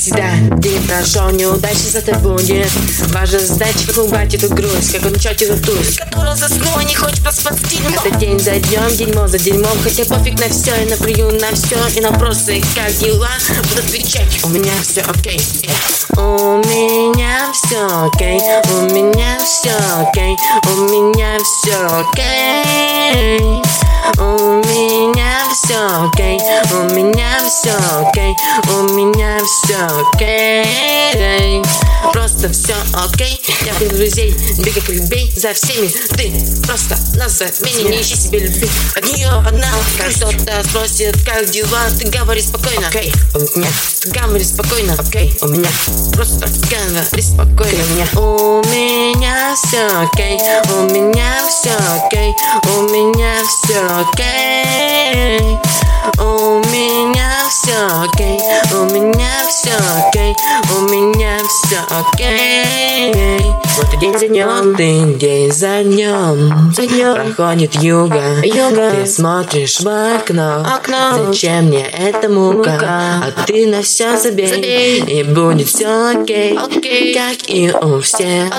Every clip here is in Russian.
всегда день прошел, неудачи зато будет. Важно знать, как убрать эту грусть, как начать эту тусть, которая заснула, не хочет поспать дерьмо. Это день за днем, дерьмо за дерьмом. Хотя пофиг на все, я наплюю на все. И на вопросы, как дела, буду отвечать: у меня все окей, yeah. У меня все окей, у меня все окей, у меня все окей. У меня все окей, у меня все окей, у меня все окей. Просто все окей. Я без друзей, бегай как бей за всеми. Ты просто назови меня, не ищи себе любви. От нее одна, как кто-то спросит, как дела, ты говори спокойно. Окей, у меня, ты говори спокойно. Окей, у меня, просто говори спокойно. У меня все окей, у меня все окей, у меня все окей. У меня все окей, у меня все окей, у меня все окей. Вот день за днем, день за днем, проходит юга. Ты смотришь в окно. Зачем мне эта мука? А ты на все забей, и будет все окей, как и у всех.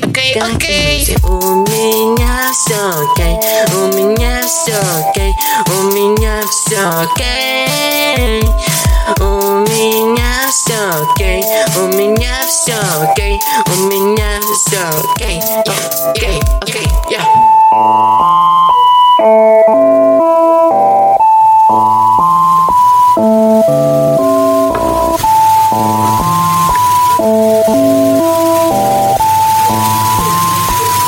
У меня все окей, у меня все окей, у меня все окей. У меня все окей, у меня все окей, у меня все окей, окей, окей, yeah.